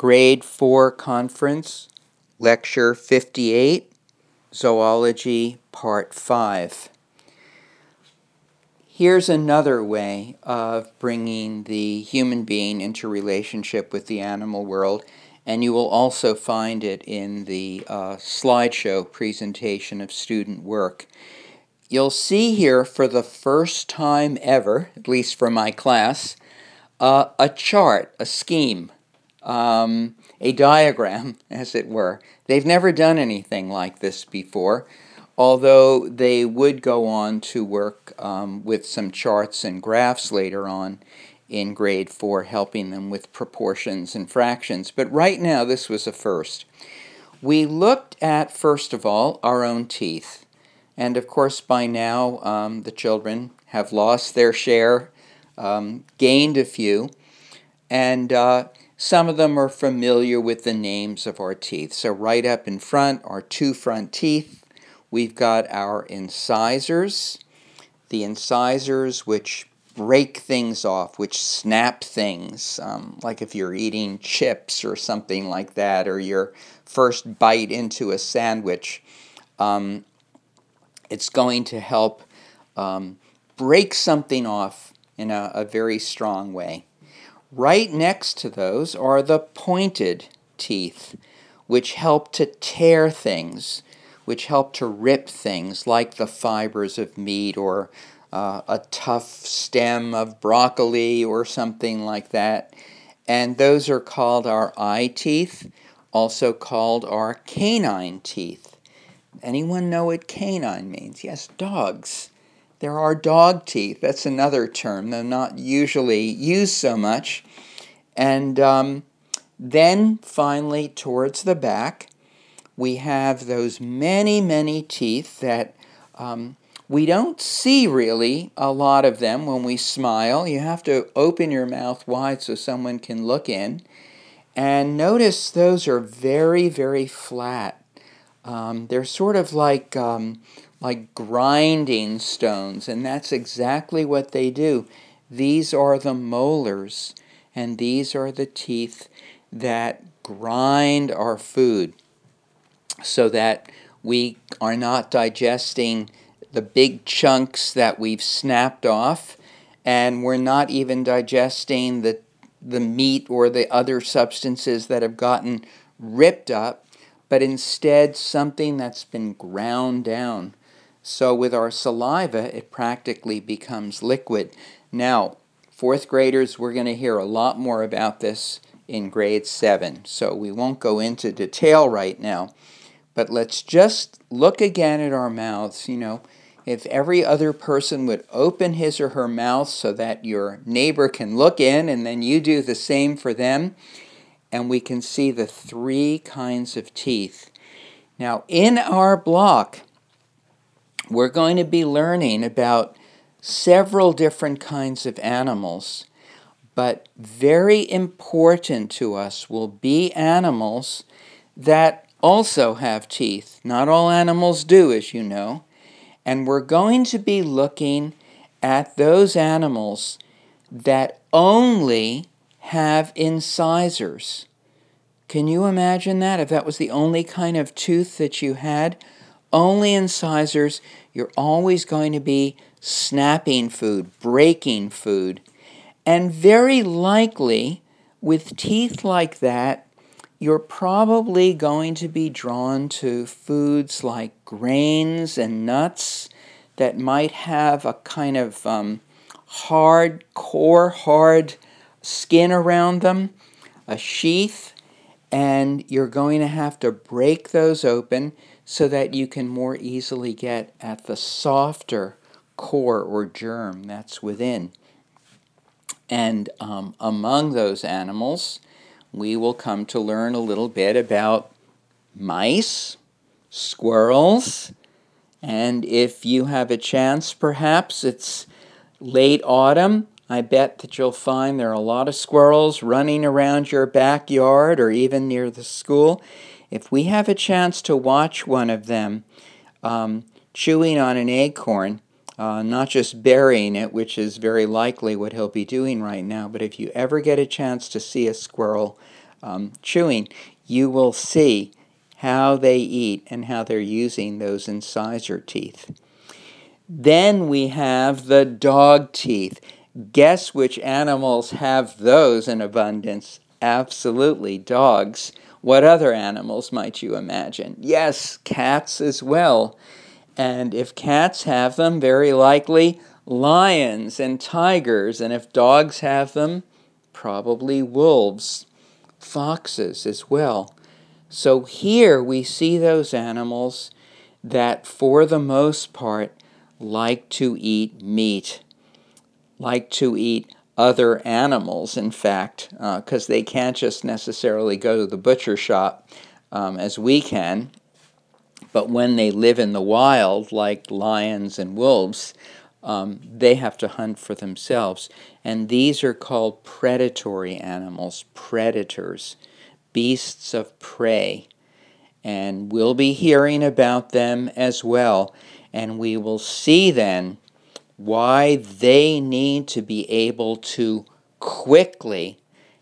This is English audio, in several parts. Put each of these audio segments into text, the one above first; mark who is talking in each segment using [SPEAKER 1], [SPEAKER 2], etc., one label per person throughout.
[SPEAKER 1] Grade 4 Conference, Lecture 58, Zoology, Part 5. Here's another way of bringing the human being into relationship with the animal world, and you will also find it in the slideshow presentation of student work. You'll see here for the first time ever, at least for my class, a chart, a scheme, a diagram, as it were. They've never done anything like this before, although they would go on to work with some charts and graphs later on in grade 4, helping them with proportions and fractions. But right now, this was a first. We looked at, first of all, our own teeth. And of course, by now, the children have lost their share, gained a few, and some of them are familiar with the names of our teeth. So right up in front, our two front teeth, we've got our incisors, the incisors which break things off, which snap things, like if you're eating chips or something like that, or your first bite into a sandwich. It's going to help break something off in a very strong way. Right next to those are the pointed teeth, which help to tear things, which help to rip things like the fibers of meat or a tough stem of broccoli or something like that. And those are called our eye teeth, also called our canine teeth. Anyone know what canine means? Yes, dogs. There are dog teeth. That's another term. They're not usually used so much. And then finally, towards the back, we have those many, many teeth that we don't see really a lot of them when we smile. You have to open your mouth wide so someone can look in. And notice those are very, very flat. They're sort of like grinding stones, and that's exactly what they do. These are the molars, and these are the teeth that grind our food so that we are not digesting the big chunks that we've snapped off, and we're not even digesting the meat or the other substances that have gotten ripped up, but instead something that's been ground down. So with our saliva, it practically becomes liquid. Now, fourth graders, we're going to hear a lot more about this in grade 7, so we won't go into detail right now. But let's just look again at our mouths. If every other person would open his or her mouth so that your neighbor can look in, and then you do the same for them, and we can see the 3 kinds of teeth. Now, in our block, we're going to be learning about several different kinds of animals, but very important to us will be animals that also have teeth. Not all animals do, as you know, and we're going to be looking at those animals that only have incisors. Can you imagine that? If that was the only kind of tooth that you had, only incisors, you're always going to be snapping food, breaking food. And very likely, with teeth like that, you're probably going to be drawn to foods like grains and nuts that might have a kind of hard skin around them, a sheath, and you're going to have to break those open so that you can more easily get at the softer core or germ that's within. And among those animals, we will come to learn a little bit about mice, squirrels, and if you have a chance, perhaps it's late autumn, I bet that you'll find there are a lot of squirrels running around your backyard or even near the school. If we have a chance to watch one of them chewing on an acorn, not just burying it, which is very likely what he'll be doing right now, but if you ever get a chance to see a squirrel chewing, you will see how they eat and how they're using those incisor teeth. Then we have the dog teeth. Guess which animals have those in abundance? Absolutely, dogs. What other animals might you imagine? Yes, cats as well. And if cats have them, very likely lions and tigers. And if dogs have them, probably wolves, foxes as well. So here we see those animals that, for the most part, like to eat meat, like to eat other animals, in fact, because they can't just necessarily go to the butcher shop as we can. But when they live in the wild, like lions and wolves, they have to hunt for themselves. And these are called predatory animals, predators, beasts of prey. And we'll be hearing about them as well. And we will see then why they need to be able to quickly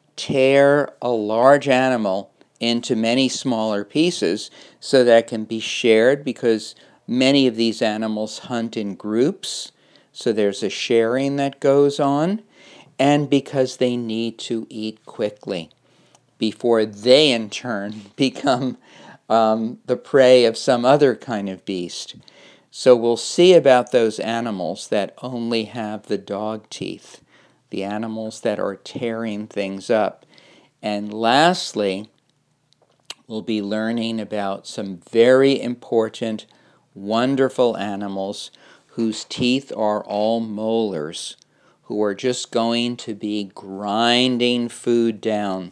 [SPEAKER 1] tear a large animal into many smaller pieces so that it can be shared, because many of these animals hunt in groups, so there's a sharing that goes on, and because they need to eat quickly before they in turn become the prey of some other kind of beast. So we'll see about those animals that only have the dog teeth, the animals that are tearing things up. And lastly, we'll be learning about some very important, wonderful animals whose teeth are all molars, who are just going to be grinding food down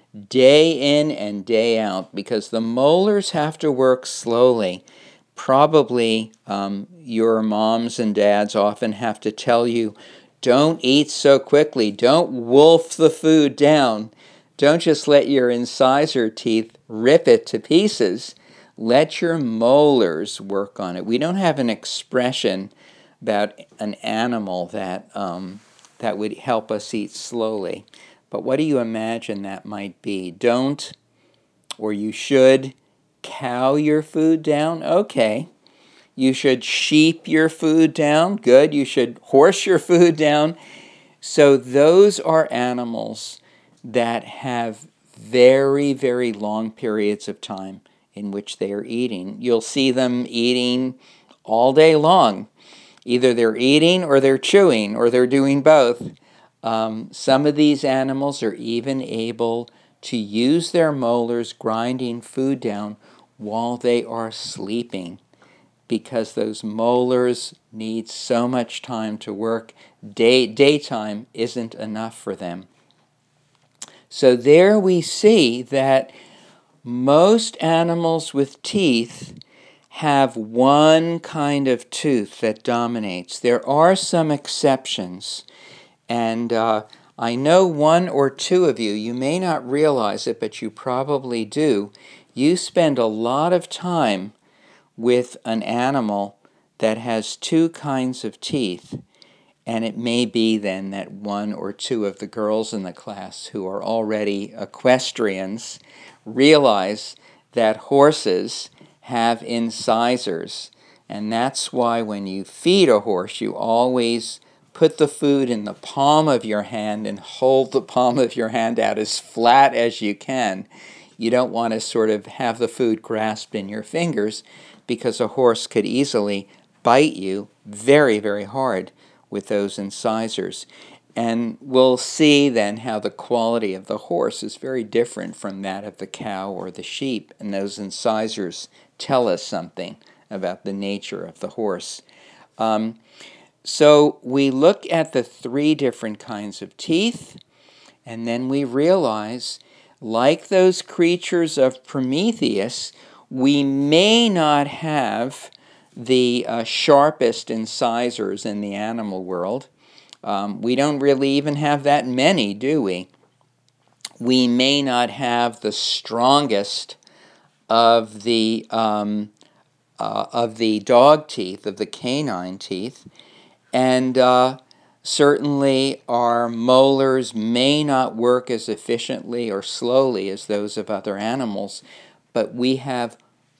[SPEAKER 1] day in and day out, because the molars have to work slowly. Probably your moms and dads often have to tell you, don't eat so quickly, don't wolf the food down, don't just let your incisor teeth rip it to pieces, let your molars work on it. We don't have an expression about an animal that would help us eat slowly. But what do you imagine that might be? Don't, or you should, cow your food down? Okay. You should sheep your food down? Good. You should horse your food down? So those are animals that have very, very long periods of time in which they are eating. You'll see them eating all day long. Either they're eating or they're chewing or they're doing both. Some of these animals are even able to use their molars grinding food down while they are sleeping, because those molars need so much time to work. Daytime isn't enough for them. So there we see that most animals with teeth have one kind of tooth that dominates. There are some exceptions. And I know one or two of you, you may not realize it, but you probably do. You spend a lot of time with an animal that has two kinds of teeth. And it may be then that one or two of the girls in the class who are already equestrians realize that horses have incisors. And that's why when you feed a horse, you always put the food in the palm of your hand and hold the palm of your hand out as flat as you can. You don't want to sort of have the food grasped in your fingers, because a horse could easily bite you very, very hard with those incisors. And we'll see then how the quality of the horse is very different from that of the cow or the sheep, and those incisors tell us something about the nature of the horse. So we look at the three different kinds of teeth, and then we realize, like those creatures of Prometheus, we may not have the sharpest incisors in the animal world. We don't really even have that many, do we? We may not have the strongest of the dog teeth, of the canine teeth. And Certainly, our molars may not work as efficiently or slowly as those of other animals, but we have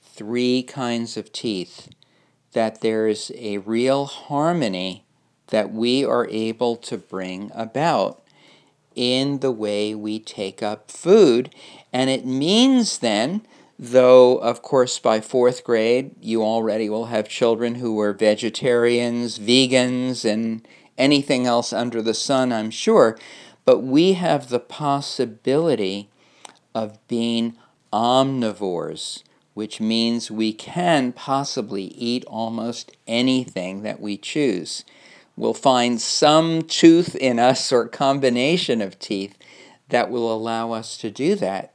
[SPEAKER 1] 3 kinds of teeth, that there's a real harmony that we are able to bring about in the way we take up food. And it means then, though of course by 4th grade you already will have children who are vegetarians, vegans, and anything else under the sun, I'm sure, but we have the possibility of being omnivores, which means we can possibly eat almost anything that we choose. We'll find some tooth in us or combination of teeth that will allow us to do that.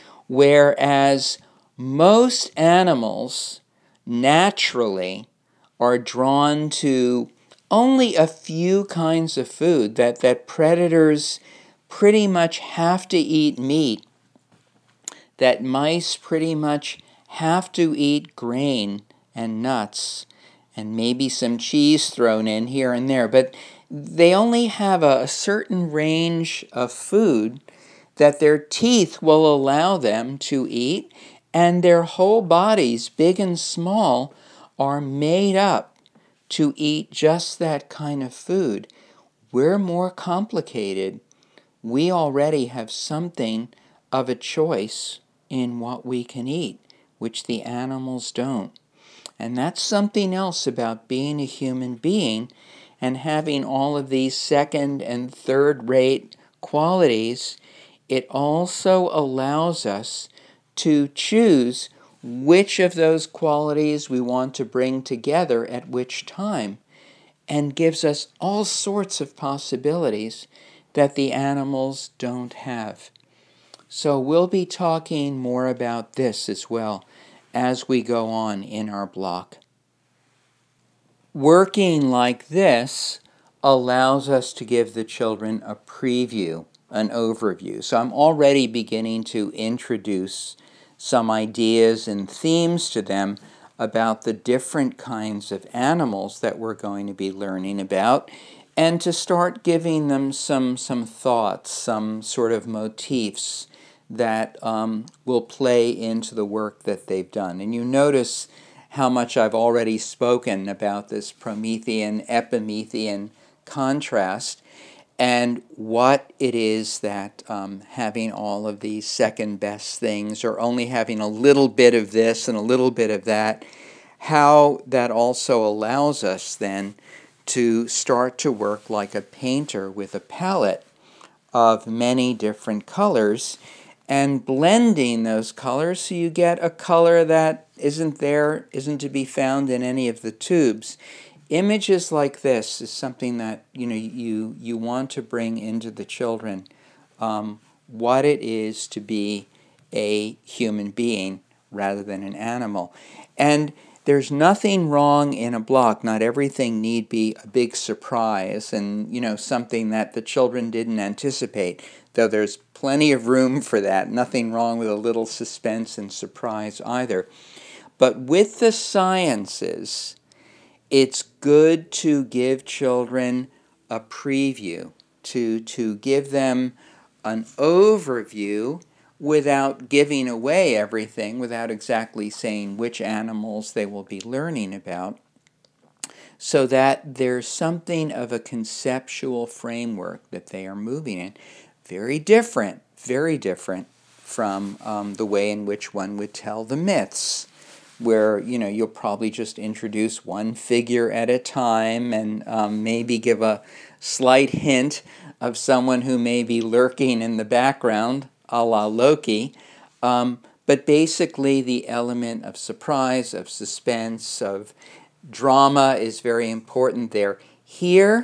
[SPEAKER 1] Whereas most animals naturally are drawn to only a few kinds of food, that predators pretty much have to eat meat, that mice pretty much have to eat grain and nuts, and maybe some cheese thrown in here and there, but they only have a certain range of food that their teeth will allow them to eat, and their whole bodies, big and small, are made up to eat just that kind of food. We're more complicated. We already have something of a choice in what we can eat, which the animals don't. And that's something else about being a human being and having all of these second and third rate qualities. It also allows us to choose which of those qualities we want to bring together at which time, and gives us all sorts of possibilities that the animals don't have. So we'll be talking more about this as well as we go on in our block. Working like this allows us to give the children a preview, an overview. So I'm already beginning to introduce some ideas and themes to them about the different kinds of animals that we're going to be learning about, and to start giving them some thoughts, some sort of motifs that will play into the work that they've done. And you notice how much I've already spoken about this Promethean-Epimethean contrast, and what it is that having all of these second best things, or only having a little bit of this and a little bit of that, how that also allows us then to start to work like a painter with a palette of many different colors, and blending those colors so you get a color that isn't to be found in any of the tubes. Images like this is something that you want to bring into the children, what it is to be a human being rather than an animal. And there's nothing wrong in a block. Not everything need be a big surprise and something that the children didn't anticipate, though there's plenty of room for that. Nothing wrong with a little suspense and surprise either. But with the sciences, it's good to give children a preview, to give them an overview without giving away everything, without exactly saying which animals they will be learning about, so that there's something of a conceptual framework that they are moving in. Very different from the way in which one would tell the myths, where you'll probably just introduce one figure at a time and maybe give a slight hint of someone who may be lurking in the background, a la Loki. But basically the element of surprise, of suspense, of drama is very important there. Here,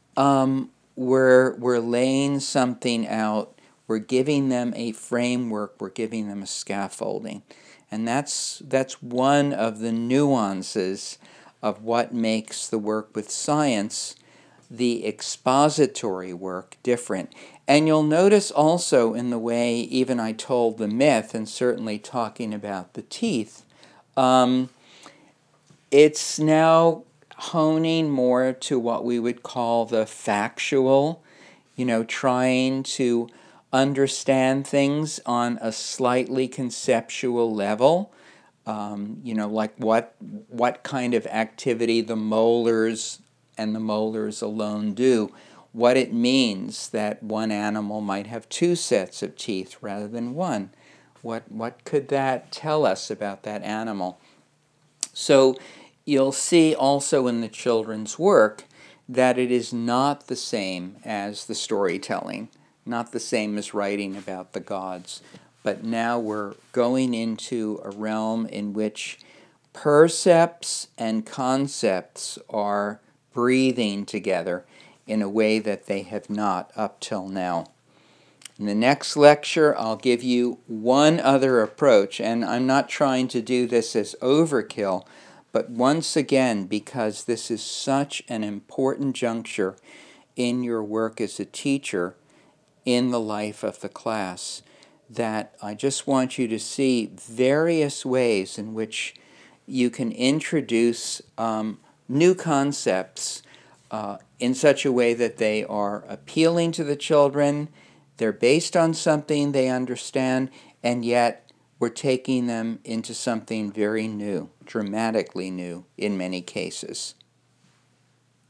[SPEAKER 1] we're laying something out. We're giving them a framework. We're giving them a scaffolding. And that's one of the nuances of what makes the work with science, the expository work, different. And you'll notice also in the way even I told the myth, and certainly talking about the teeth, it's now, honing more to what we would call the factual, trying to understand things on a slightly conceptual level, like what kind of activity the molars and the molars alone do, what it means that one animal might have two sets of teeth rather than one. What could that tell us about that animal? So you'll see also in the children's work that it is not the same as the storytelling, not the same as writing about the gods, but now we're going into a realm in which percepts and concepts are breathing together in a way that they have not up till now. In the next lecture, I'll give you one other approach, and I'm not trying to do this as overkill, but once again, because this is such an important juncture in your work as a teacher in the life of the class, that I just want you to see various ways in which you can introduce new concepts in such a way that they are appealing to the children, they're based on something they understand, and yet we're taking them into something very new, dramatically new in many cases.